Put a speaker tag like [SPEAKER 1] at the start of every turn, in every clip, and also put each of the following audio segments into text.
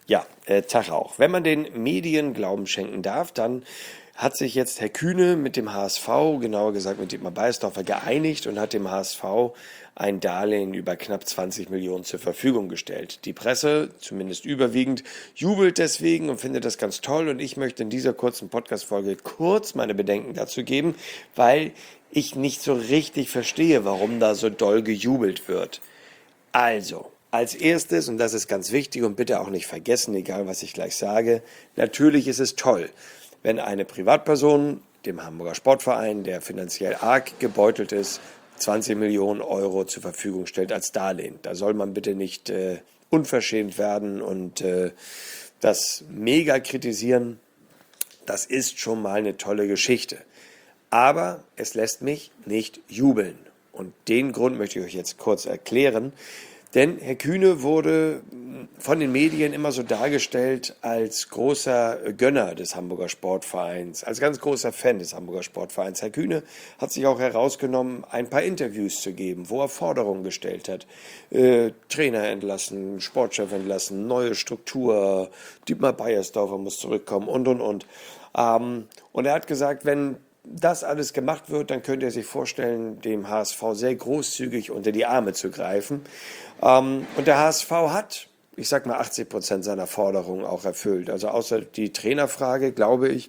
[SPEAKER 1] Ja, Tag auch. Wenn man den Medien Glauben schenken darf, dann hat sich jetzt Herr Kühne mit dem HSV, genauer gesagt mit Dietmar Beiersdorfer, geeinigt und hat dem HSV ein Darlehen über knapp 20 Millionen zur Verfügung gestellt. Die Presse, zumindest überwiegend, jubelt deswegen und findet das ganz toll. Und ich möchte in dieser kurzen Podcast-Folge kurz meine Bedenken dazu geben, weil ich nicht so richtig verstehe, warum da so doll gejubelt wird. Also, als erstes, und das ist ganz wichtig und bitte auch nicht vergessen, egal was ich gleich sage, natürlich ist es toll, wenn eine Privatperson, dem Hamburger Sportverein, der finanziell arg gebeutelt ist, 20 Millionen Euro zur Verfügung stellt als Darlehen. Da soll man bitte nicht unverschämt werden und das mega kritisieren. Das ist schon mal eine tolle Geschichte. Aber es lässt mich nicht jubeln. Und den Grund möchte ich euch jetzt kurz erklären. Denn Herr Kühne wurde von den Medien immer so dargestellt als großer Gönner des Hamburger Sportvereins, als ganz großer Fan des Hamburger Sportvereins. Herr Kühne hat sich auch herausgenommen, ein paar Interviews zu geben, wo er Forderungen gestellt hat. Trainer entlassen, Sportchef entlassen, neue Struktur, Dietmar Beiersdorfer muss zurückkommen und. Und er hat gesagt, wenn das alles gemacht wird, dann könnte er sich vorstellen, dem HSV sehr großzügig unter die Arme zu greifen. Und der HSV hat, ich sag mal, 80% seiner Forderungen auch erfüllt. Also außer die Trainerfrage, glaube ich,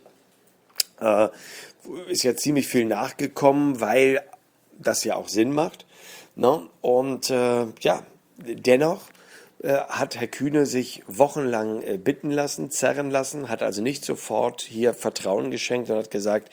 [SPEAKER 1] ist jetzt ziemlich viel nachgekommen, weil das ja auch Sinn macht. Ne? Und dennoch hat Herr Kühne sich wochenlang bitten lassen, zerren lassen, hat also nicht sofort hier Vertrauen geschenkt und hat gesagt,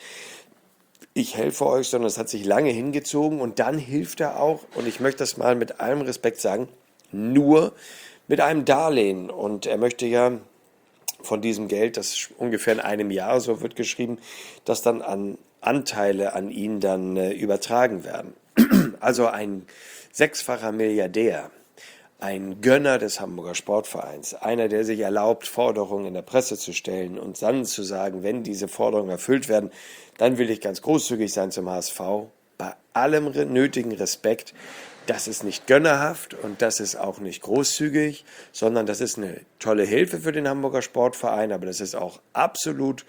[SPEAKER 1] ich helfe euch, sondern es hat sich lange hingezogen und dann hilft er auch, und ich möchte das mal mit allem Respekt sagen, nur mit einem Darlehen. Und er möchte ja von diesem Geld, das ungefähr in einem Jahr, so wird geschrieben, das dann an Anteile an ihn dann übertragen werden. Also ein sechsfacher Milliardär, ein Gönner des Hamburger Sportvereins, einer, der sich erlaubt, Forderungen in der Presse zu stellen und dann zu sagen, wenn diese Forderungen erfüllt werden, dann will ich ganz großzügig sein zum HSV. Bei allem nötigen Respekt, das ist nicht gönnerhaft und das ist auch nicht großzügig, sondern das ist eine tolle Hilfe für den Hamburger Sportverein, aber das ist auch absolut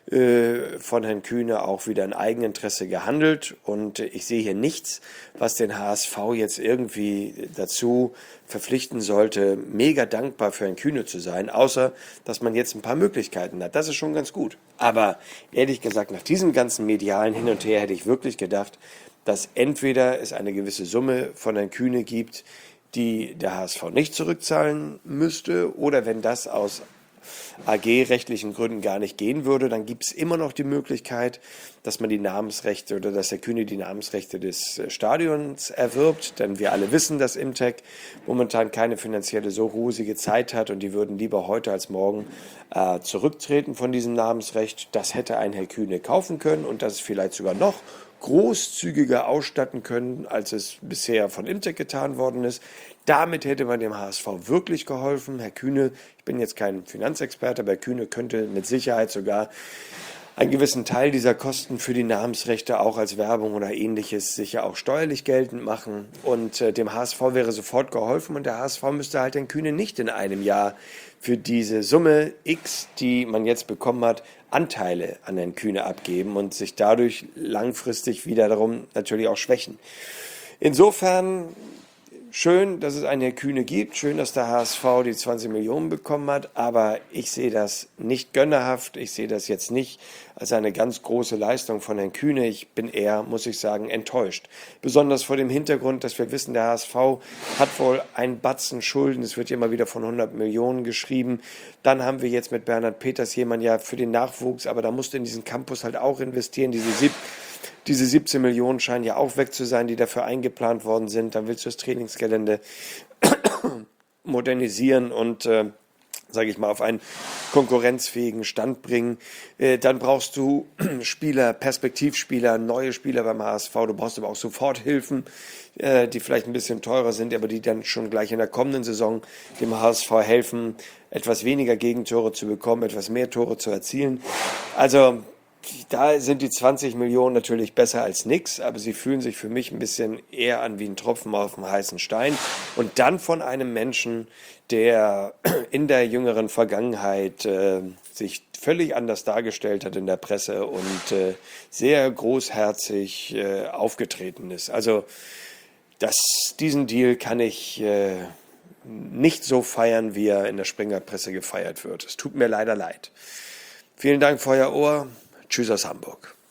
[SPEAKER 1] von Herrn Kühne auch wieder in Eigeninteresse gehandelt und ich sehe hier nichts, was den HSV jetzt irgendwie dazu verpflichten sollte, mega dankbar für Herrn Kühne zu sein, außer dass man jetzt ein paar Möglichkeiten hat. Das ist schon ganz gut. Aber ehrlich gesagt, nach diesem ganzen medialen Hin und Her hätte ich wirklich gedacht, dass entweder es eine gewisse Summe von Herrn Kühne gibt, die der HSV nicht zurückzahlen müsste, oder wenn das aus AG-rechtlichen Gründen gar nicht gehen würde, dann gibt es immer noch die Möglichkeit, dass man die Namensrechte oder dass der Kühne die Namensrechte des Stadions erwirbt, denn wir alle wissen, dass Imtech momentan keine finanzielle so rosige Zeit hat und die würden lieber heute als morgen zurücktreten von diesem Namensrecht. Das hätte ein Herr Kühne kaufen können und das vielleicht sogar noch großzügiger ausstatten können, als es bisher von Imtech getan worden ist. Damit hätte man dem HSV wirklich geholfen. Herr Kühne, ich bin jetzt kein Finanzexperte, aber Herr Kühne könnte mit Sicherheit sogar einen gewissen Teil dieser Kosten für die Namensrechte auch als Werbung oder ähnliches sicher auch steuerlich geltend machen. Und dem HSV wäre sofort geholfen und der HSV müsste halt den Kühne nicht in einem Jahr für diese Summe X, die man jetzt bekommen hat, Anteile an den Kühne abgeben und sich dadurch langfristig wiederum natürlich auch schwächen. Insofern schön, dass es einen Herr Kühne gibt, schön, dass der HSV die 20 Millionen bekommen hat, aber ich sehe das nicht gönnerhaft, ich sehe das jetzt nicht als eine ganz große Leistung von Herrn Kühne. Ich bin eher, muss ich sagen, enttäuscht. Besonders vor dem Hintergrund, dass wir wissen, der HSV hat wohl einen Batzen Schulden, es wird immer wieder von 100 Millionen geschrieben. Dann haben wir jetzt mit Bernhard Peters jemanden ja für den Nachwuchs, aber da musst du in diesen Campus halt auch investieren, diese 17 Millionen scheinen ja auch weg zu sein, die dafür eingeplant worden sind. Dann willst du das Trainingsgelände modernisieren und, sage ich mal, auf einen konkurrenzfähigen Stand bringen. Dann brauchst du Spieler, Perspektivspieler, neue Spieler beim HSV. Du brauchst aber auch Soforthilfen, die vielleicht ein bisschen teurer sind, aber die dann schon gleich in der kommenden Saison dem HSV helfen, etwas weniger Gegentore zu bekommen, etwas mehr Tore zu erzielen. Also Da sind die 20 Millionen natürlich besser als nix, aber sie fühlen sich für mich ein bisschen eher an wie ein Tropfen auf dem heißen Stein. Und dann von einem Menschen, der in der jüngeren Vergangenheit sich völlig anders dargestellt hat in der Presse und sehr großherzig aufgetreten ist. Also diesen Deal kann ich nicht so feiern, wie er in der Springerpresse gefeiert wird. Es tut mir leider leid. Vielen Dank für euer Ohr. Tschüss aus Hamburg.